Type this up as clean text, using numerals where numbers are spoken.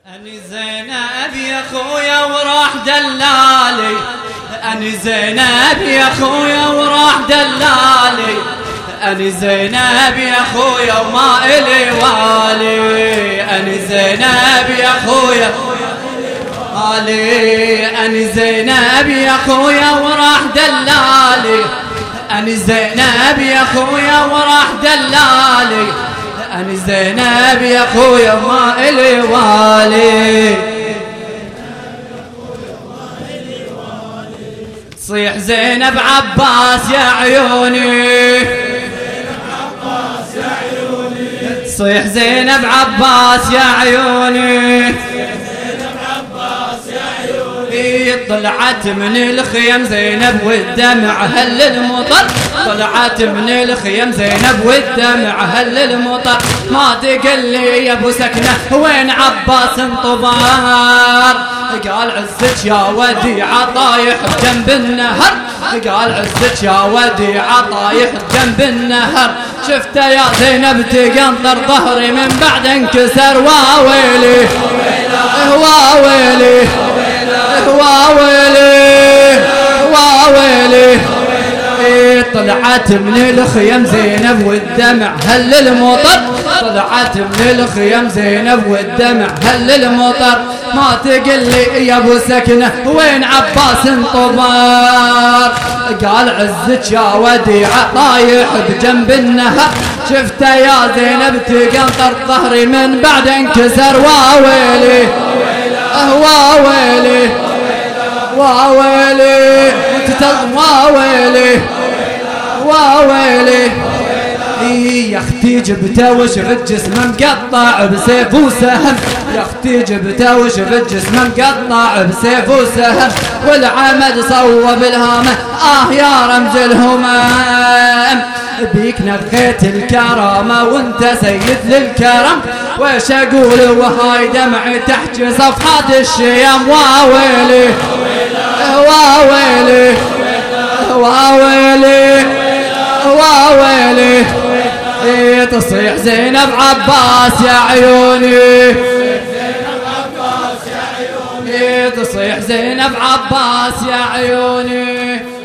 أني زينب يا خويا وراح دلالي، أني زينب يا خويا وراح دلالي، أني زينب يا خويا وما إلي والي، أني زينب يا خويا والي، أني زينب يا خويا وراح دلالي، أني زينب يا خويا وراح دلالي، أني زينب يا خويا وما إلي والي. تصيح زينب عباس يا عيوني، تصيح زينب عباس يا عيوني، طلعت من الخيم زينب والدمع هل المطر، طلعت من الخيم زينب والدمع هل المطر، ما تقل لي يا ابو سكنه وين عباس انطبار، قال عزك يا وديعه طايح بجنب النهر، قال عزك يا وديعه طايح بجنب النهر، شفته يا زينب تقنطر ظهري من بعد انكسر، واويلي واويلي واويلي واويلي، طلعت من الخيم زينب والدمع هل المطر، طلعت من الخيم زينب والدمع هل المطر، ما تقل لي يا ابو سكنه وين عباس انطبار، قال عزك يا وديعه طايح بجنب النهر، شفته يا زينب تقنطر ظهري من بعد انكسر، واويلي واويلي واويلي واويلي واويلي، يا اختي جبته وشفت جسمه مقطع بسيف وسهم، يا اختي جبته وشفت جسمه مقطع بسيف وسهم، والعمد صوب الهامه يا رمز الهمام، بيك نبخيت الكرامه وانت سيد للكرم، ويش اقول وهاي دمعي تحكي صفحات الشيم، واويلي واويلي واويلي واويلي، تصيح زينب عباس يا عيوني، تصيح زينب عباس يا عيوني.